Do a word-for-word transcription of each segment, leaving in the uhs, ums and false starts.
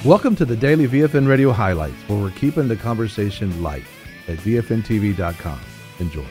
Welcome to the Daily V F N Radio Highlights, where we're keeping the conversation light at V F N T V dot com. Enjoy.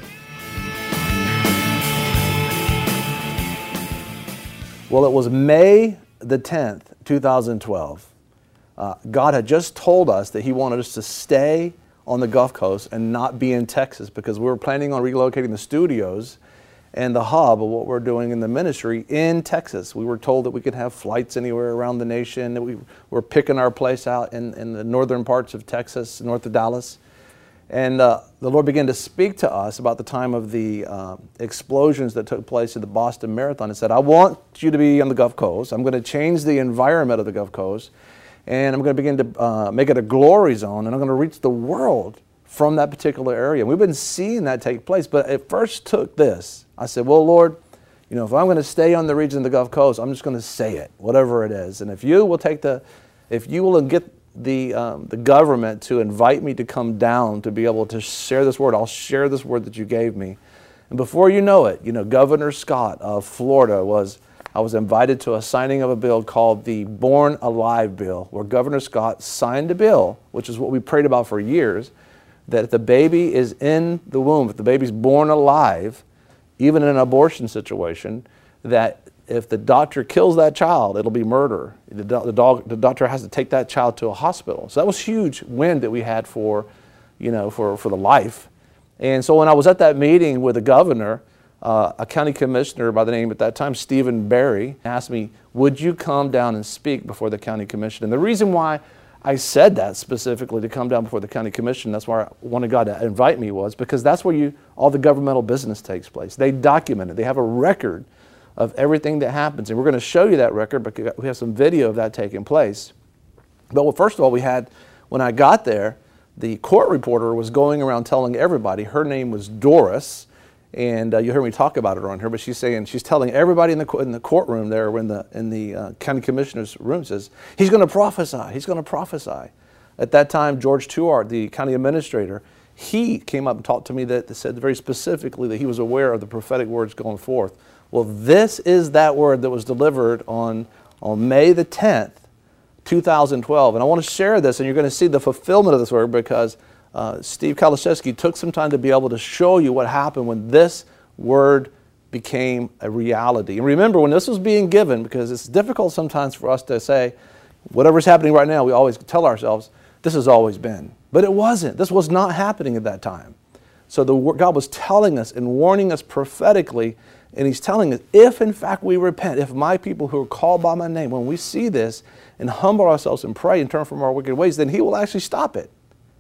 Well, it was May the tenth, two thousand twelve. Uh, God had just told us that He wanted us to stay on the Gulf Coast and not be in Texas, because we were planning on relocating the studios and the hub of what we're doing in the ministry in Texas. We were told that we could have flights anywhere around the nation, that we were picking our place out in, in the northern parts of Texas, north of Dallas. And uh, the Lord began to speak to us about the time of the uh, explosions that took place at the Boston Marathon and said, I want you to be on the Gulf Coast. I'm going to change the environment of the Gulf Coast, and I'm going to begin to uh, make it a glory zone, and I'm going to reach the world from that particular area. And we've been seeing that take place, but it first took this. I said, well, Lord, you know, if I'm going to stay on the region of the Gulf Coast, I'm just going to say it, whatever it is. And if you will take the, if you will get the um, the government to invite me to come down to be able to share this word, I'll share this word that you gave me. And before you know it, you know, Governor Scott of Florida was, I was invited to a signing of a bill called the Born Alive Bill, where Governor Scott signed a bill, which is what we prayed about for years, that if the baby is in the womb, if the baby's born alive, even in an abortion situation, that if the doctor kills that child, it'll be murder. The, do- the, dog, the doctor has to take that child to a hospital. So that was huge win that we had for, you know, for, for the life. And so when I was at that meeting with the governor, uh, a county commissioner by the name at that time, Stephen Barry, asked me, would you come down and speak before the county commission? And the reason why I said that specifically, to come down before the county commission, that's why I wanted God to invite me, was because that's where you all the governmental business takes place. They document it. They have a record of everything that happens. And we're going to show you that record, because we have some video of that taking place. But well, first of all, we had, when I got there, the court reporter was going around telling everybody, her name was Doris, and uh, you heard me talk about her on here, but she's saying, she's telling everybody in the in the courtroom there, or in the in the uh, county commissioner's room, says, he's going to prophesy, he's going to prophesy. At that time, George Tuart, the county administrator, he came up and talked to me that, that said very specifically that he was aware of the prophetic words going forth. Well, this is that word that was delivered on, on May the tenth, two thousand twelve. And I want to share this, and you're going to see the fulfillment of this word, because uh, Steve Kaliszewski took some time to be able to show you what happened when this word became a reality. And remember, when this was being given, because it's difficult sometimes for us to say, whatever's happening right now, we always tell ourselves, this has always been. But it wasn't. This was not happening at that time. So the God was telling us and warning us prophetically. And He's telling us, if in fact we repent, if my people who are called by my name, when we see this and humble ourselves and pray and turn from our wicked ways, then He will actually stop it.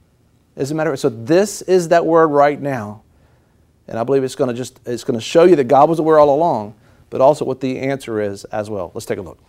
As a matter of fact, so this is that word right now. And I believe it's going to just, it's going to show you that God was aware all along, but also what the answer is as well. Let's take a look.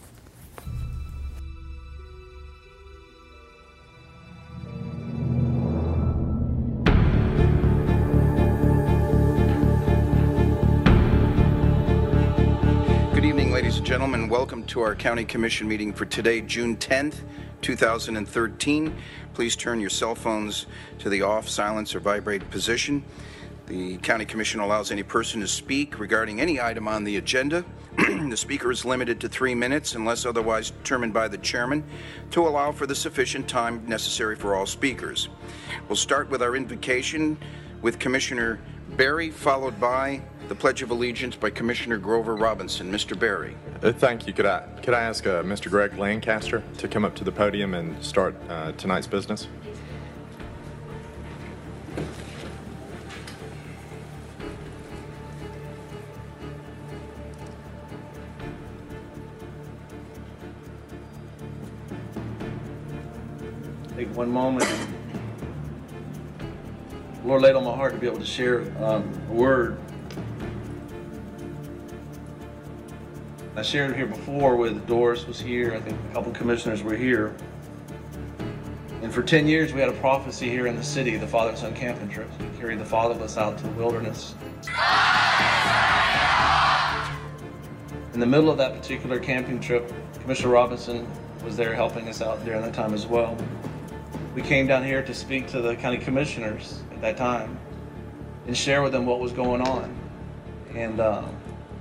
Good evening, ladies and gentlemen. Welcome to our County Commission meeting for today, June tenth, two thousand thirteen. Please turn your cell phones to the off, silence, or vibrate position. The County Commission allows any person to speak regarding any item on the agenda. The speaker is limited to three minutes unless otherwise determined by the chairman, to allow for the sufficient time necessary for all speakers. We'll start with our invocation with Commissioner Barry, followed by the Pledge of Allegiance by Commissioner Grover Robinson. Mister Barry. Uh, thank you. Could I, could I ask uh, Mister Greg Lancaster to come up to the podium and start uh, tonight's business? Take one moment. The Lord laid on my heart to be able to share um, a word. I shared it here before with Doris was here. I think a couple commissioners were here. And for ten years we had a prophecy here in the city, the Father and Son camping trips. We carried the fatherless out to the wilderness. In the middle of that particular camping trip, Commissioner Robinson was there helping us out during that time as well. We came down here to speak to the county commissioners at that time and share with them what was going on. And uh,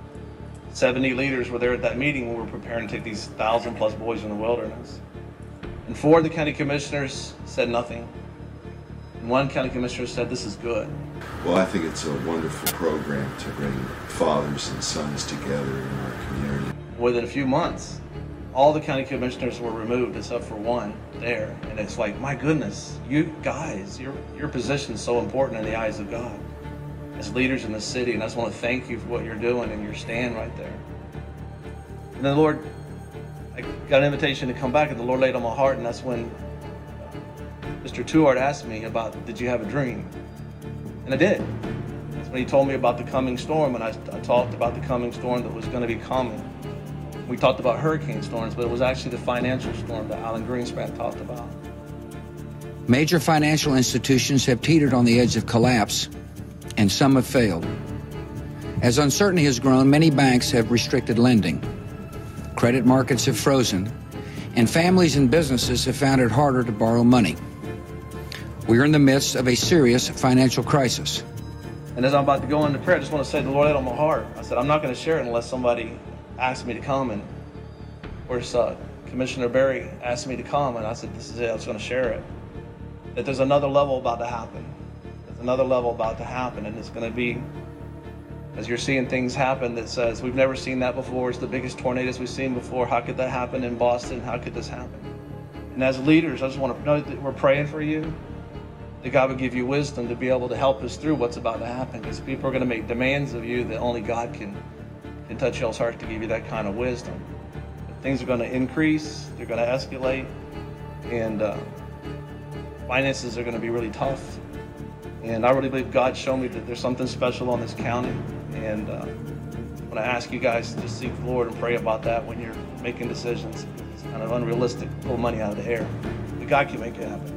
seventy leaders were there at that meeting when we were preparing to take these thousand plus boys in the wilderness. And four of the county commissioners said nothing. And one county commissioner said, this is good. Well, I think it's a wonderful program to bring fathers and sons together in our community. Within a few months, all the county commissioners were removed except for one there. And it's like, my goodness, you guys, your, your position is so important in the eyes of God as leaders in the city. And I just want to thank you for what you're doing and your stand right there. And then the Lord, I got an invitation to come back, and the Lord laid on my heart, and that's when Mister Tuart asked me about, did you have a dream? And I did. That's when he told me about the coming storm, and I, I talked about the coming storm that was going to be coming. We talked about hurricane storms, but it was actually the financial storm that Alan Greenspan talked about. Major financial institutions have teetered on the edge of collapse, and some have failed. As uncertainty has grown, many banks have restricted lending. Credit markets have frozen, and families and businesses have found it harder to borrow money. We are in the midst of a serious financial crisis. And as I'm about to go into prayer, I just want to say the Lord laid on my heart. I said, I'm not going to share it unless somebody asks me to come. And of course, uh, Commissioner Berry asked me to come, and I said, this is it, I was going to share it. That there's another level about to happen. There's another level about to happen, and it's going to be, as you're seeing things happen that says, we've never seen that before, it's the biggest tornadoes we've seen before, how could that happen in Boston, how could this happen? And as leaders, I just want to know that we're praying for you, that God would give you wisdom to be able to help us through what's about to happen, because people are going to make demands of you that only God can, can touch y'all's heart to give you that kind of wisdom. But things are going to increase, they're going to escalate, and uh, finances are going to be really tough. And I really believe God showed me that there's something special on this county. And uh, when I ask you guys to just seek the Lord and pray about that when you're making decisions, it's kind of unrealistic to pull money out of the air. But God can make it happen.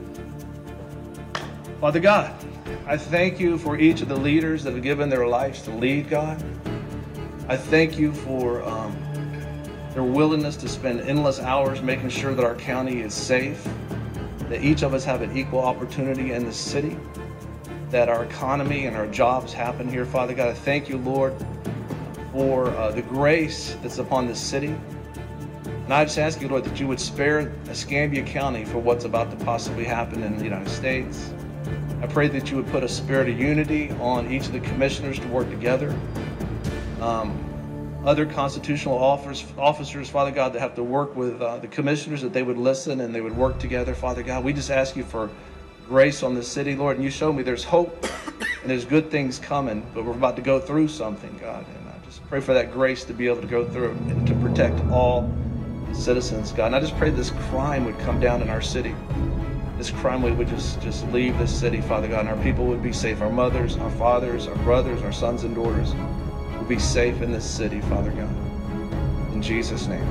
Father God, I thank you for each of the leaders that have given their lives to lead, God. I thank you for um, their willingness to spend endless hours making sure that our county is safe, that each of us have an equal opportunity in the city, that our economy and our jobs happen here. Father God, I thank you, Lord, for uh, the grace that's upon this city. And I just ask you, Lord, that you would spare Escambia County for what's about to possibly happen in the United States. I pray that you would put a spirit of unity on each of the commissioners to work together. Um, other constitutional officers, officers, Father God, that have to work with uh, the commissioners, that they would listen and they would work together, Father God. We just ask you for grace on this city, Lord, and you show me there's hope and there's good things coming, but we're about to go through something, God, and I just pray for that grace to be able to go through and to protect all citizens, God. And I just pray this crime would come down in our city. This crime would just, just leave this city, Father God, and our people would be safe. Our mothers, our fathers, our brothers, our sons and daughters will be safe in this city, Father God. In Jesus' name.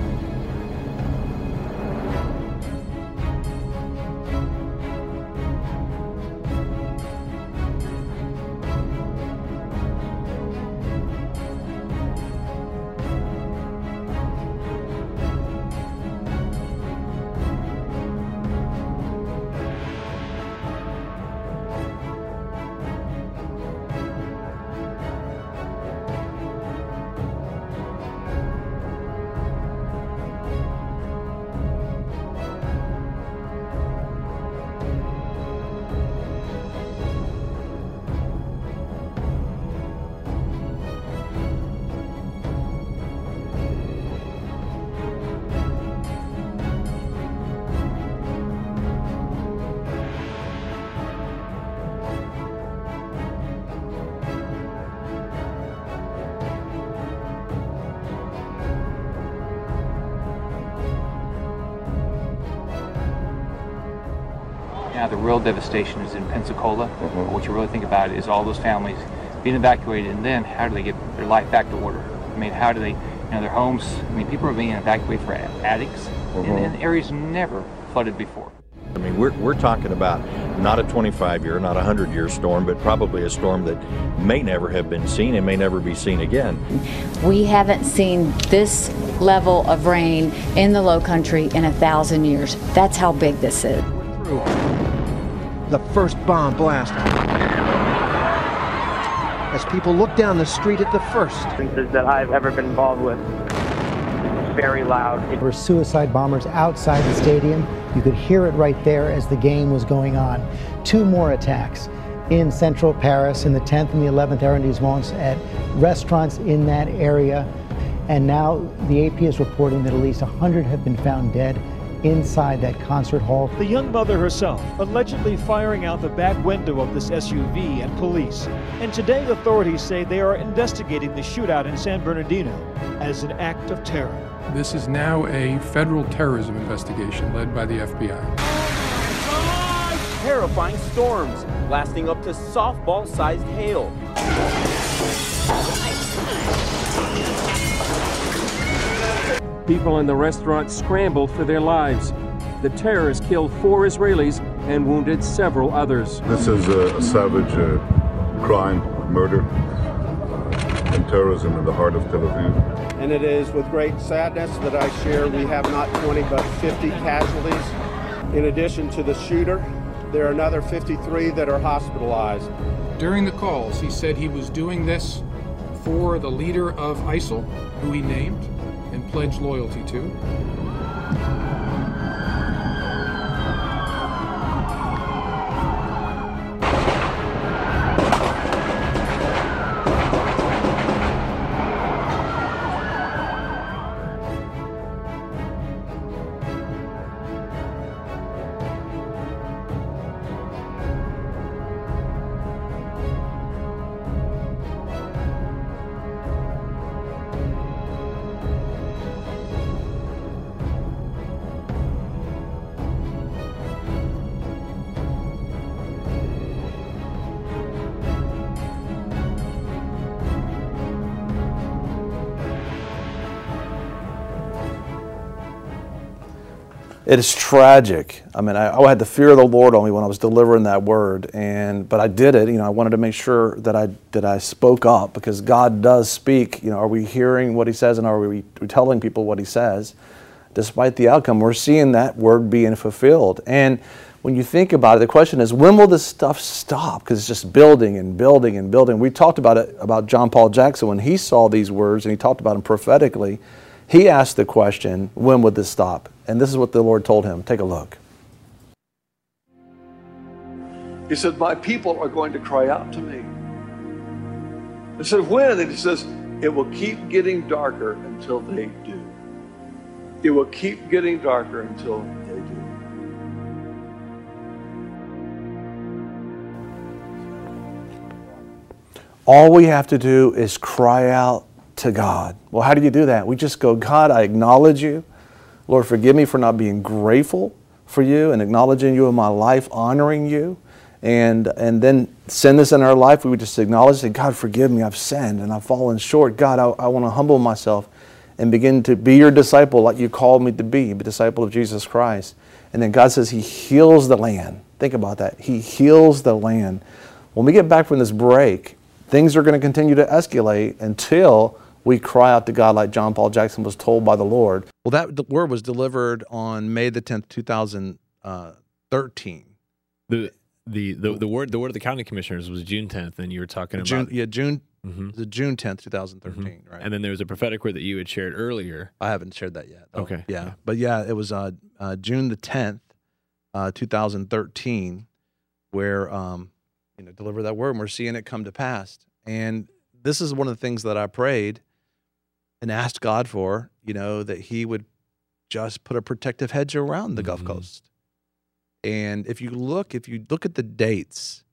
Now the real devastation is in Pensacola. Mm-hmm. But what you really think about is all those families being evacuated, and then how do they get their life back to order? I mean, how do they, you know, their homes, I mean, people are being evacuated for attics Mm-hmm. in, in areas never flooded before. I mean, we're, we're talking about not a twenty-five year, not a one hundred year storm, but probably a storm that may never have been seen and may never be seen again. We haven't seen this level of rain in the Low Country in a thousand years. That's how big this is. The first bomb blast. As people look down the street at the first. That I've ever been involved with. very loud. There were suicide bombers outside the stadium. You could hear it right there as the game was going on. Two more attacks in central Paris in the tenth and the eleventh arrondissements at restaurants in that area. And now the A P is reporting that at least one hundred have been found dead inside that concert hall. The young mother herself allegedly firing out the back window of this S U V at police. And today authorities say they are investigating the shootout in San Bernardino as an act of terror. This is now a federal terrorism investigation led by the F B I. Terrifying storms lasting up to softball-sized hail. People in the restaurant scrambled for their lives. The terrorists killed four Israelis and wounded several others. This is a, a savage uh, crime, murder, uh, and terrorism in the heart of Tel Aviv. And it is with great sadness that I share we have not twenty but fifty casualties. In addition to the shooter, there are another fifty-three that are hospitalized. During the calls, he said he was doing this for the leader of ISIL, who he named and pledged loyalty to. It is tragic. I mean, I, I had the fear of the Lord on me when I was delivering that word, and but I did it. You know, I wanted to make sure that I that I spoke up, because God does speak. You know, are we hearing what He says, and are we telling people what He says? Despite the outcome, we're seeing that word being fulfilled. And when you think about it, the question is, when will this stuff stop? Because it's just building and building and building. We talked about it about John Paul Jackson when he saw these words, and he talked about them prophetically. He asked the question, when would this stop? And this is what the Lord told him. Take a look. He said, my people are going to cry out to me. I said, when? And he says, it will keep getting darker until they do. It will keep getting darker until they do. All we have to do is cry out to God. Well, how do you do that? We just go, God, I acknowledge you. Lord, forgive me for not being grateful for you and acknowledging you in my life, honoring you. And and then sin this in our life. We would just acknowledge that, God, forgive me, I've sinned and I've fallen short. God, I, I want to humble myself and begin to be your disciple like you called me to be, a disciple of Jesus Christ. And then God says He heals the land. Think about that. He heals the land. When we get back from this break, things are going to continue to escalate until we cry out to God like John Paul Jackson was told by the Lord. Well, that word was delivered on May the tenth, two thousand thirteen. The the the, the word the word of the county commissioners was June tenth, and you were talking June, about yeah June mm-hmm. the June tenth, two thousand thirteen, mm-hmm. right? And then there was a prophetic word that you had shared earlier. I haven't shared that yet. Though. Okay, yeah. yeah, but yeah, it was uh, uh, June the tenth, uh, two thousand thirteen, where um, you know deliver that word, and we're seeing it come to pass. And this is one of the things that I prayed and asked God for, you know, that He would just put a protective hedge around the mm-hmm. Gulf Coast. And if you look, if you look at the dates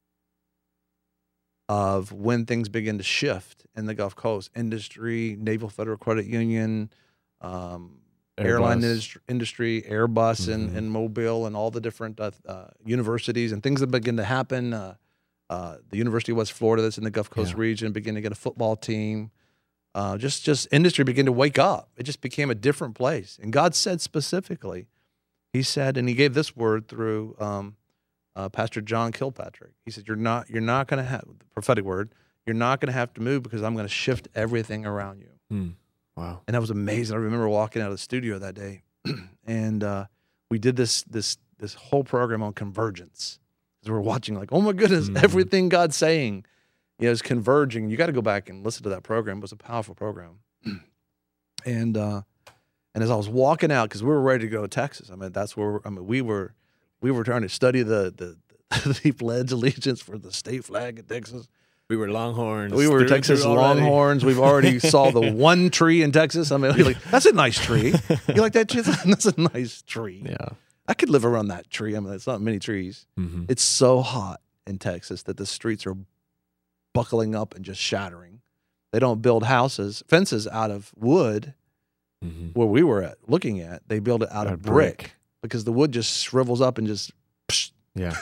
of when things begin to shift in the Gulf Coast, industry, Naval Federal Credit Union, um, airline industry, industry, Airbus mm-hmm. and, and Mobile, and all the different uh, uh, universities and things that begin to happen. Uh, uh, the University of West Florida that's in the Gulf Coast yeah. region began to get a football team. Uh, just, just industry began to wake up. It just became a different place. And God said specifically, He said, and He gave this word through um, uh, Pastor John Kilpatrick. He said, "You're not, you're not going to have the prophetic word. You're not going to have to move because I'm going to shift everything around you." Mm. Wow! And that was amazing. I remember walking out of the studio that day, and uh, we did this, this, this whole program on convergence. Because we were watching, like, oh my goodness, mm. everything God's saying. You know, it's converging. You got to go back and listen to that program. It was a powerful program. And uh, And as I was walking out, because we were ready to go to Texas, I mean, that's where I mean, we were, we were trying to study the the, the, the pledge allegiance for the state flag of Texas. We were Longhorns. We were through, Texas through Longhorns. We've already saw the one tree in Texas. I mean, you're like, that's a nice tree. You like that tree? That's a nice tree. Yeah. I could live around that tree. I mean, it's not many trees. Mm-hmm. It's so hot in Texas that the streets are buckling up and just shattering. They don't build houses, fences out of wood. Mm-hmm. Where we were at looking at, they build it out, out of brick, brick because the wood just shrivels up and just psh, yeah.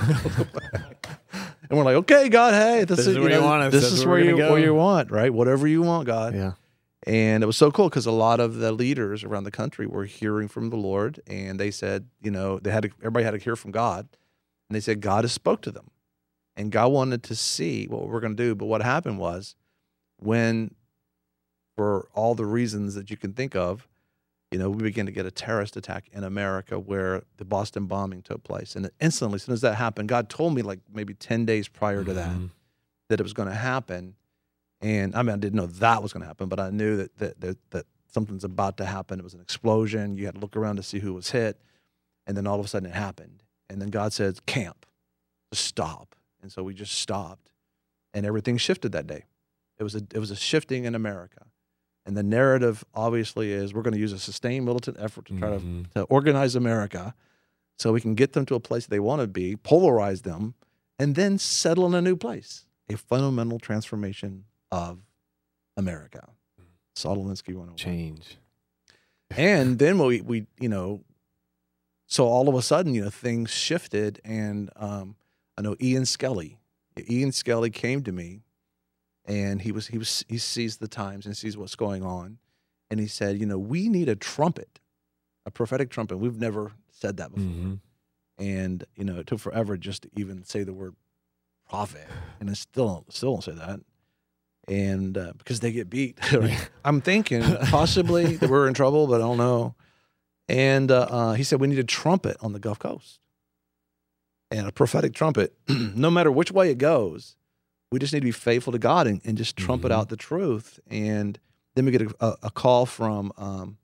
And we're like, okay, God, hey, this, this is, is where you, know, you want us. This That's is where, where you go. where you want, right? Whatever you want, God. Yeah. And it was so cool because a lot of the leaders around the country were hearing from the Lord, and they said, you know, they had to, everybody had to hear from God, and they said God has spoke to them, and God wanted to see what we're going to do. But what happened was, when, for all the reasons that you can think of, you know, we began to get a terrorist attack in America where the Boston bombing took place. And instantly, as soon as that happened, God told me like maybe ten days prior to that, mm-hmm. that it was going to happen. And I mean, I didn't know that was going to happen, but I knew that, that, that, that something's about to happen. It was an explosion. You had to look around to see who was hit. And then all of a sudden it happened. And then God said, camp, just stop. And so we just stopped, and everything shifted that day. It was a, it was a shifting in America. And the narrative, obviously, is we're going to use a sustained militant effort to try mm-hmm. to, to organize America so we can get them to a place they want to be, polarize them, and then settle in a new place, a fundamental transformation of America. Saul Alinsky one oh one. Change. And then we, we, you know, so all of a sudden, you know, things shifted, and um, I know Ian Skelly. Ian Skelly came to me. And he was he was he sees the times and sees what's going on, and he said, you know, we need a trumpet, a prophetic trumpet. We've never said that before, mm-hmm. and you know, it took forever just to even say the word prophet, and I still still don't say that, and uh, because they get beat. Right? I'm thinking possibly that we're in trouble, but I don't know. And uh, uh, he said we need a trumpet on the Gulf Coast, and a prophetic trumpet, no matter which way it goes. We just need to be faithful to God and, and just trumpet mm-hmm. out the truth. And then we get a, a call from um,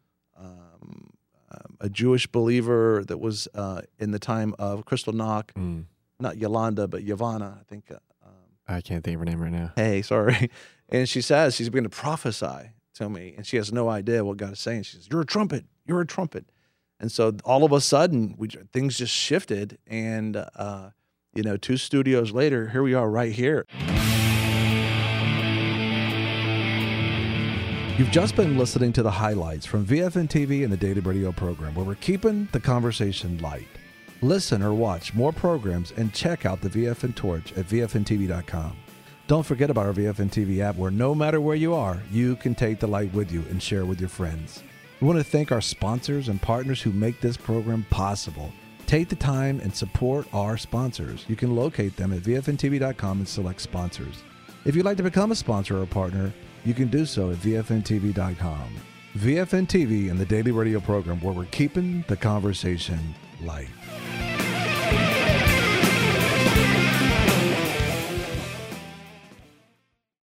um, a Jewish believer that was uh, in the time of Crystal Knock, mm. not Yolanda, but Yavana, I think. Uh, um, I can't think of her name right now. Hey, sorry. And she says, she's beginning to prophesy to me, and she has no idea what God is saying. She says, you're a trumpet, you're a trumpet. And so all of a sudden, we, things just shifted, and uh, you know, two studios later, here we are right here. You've just been listening to the highlights from V F N T V and the Daily Radio program, where we're keeping the conversation light. Listen or watch more programs and check out the V F N Torch at V F N T V dot com. Don't forget about our V F N T V app, where no matter where you are, you can take the light with you and share with your friends. We want to thank our sponsors and partners who make this program possible. Take the time and support our sponsors. You can locate them at V F N T V dot com and select sponsors. If you'd like to become a sponsor or a partner, you can do so at V F N T V dot com. V F N T V and the Daily Radio program, where we're keeping the conversation light.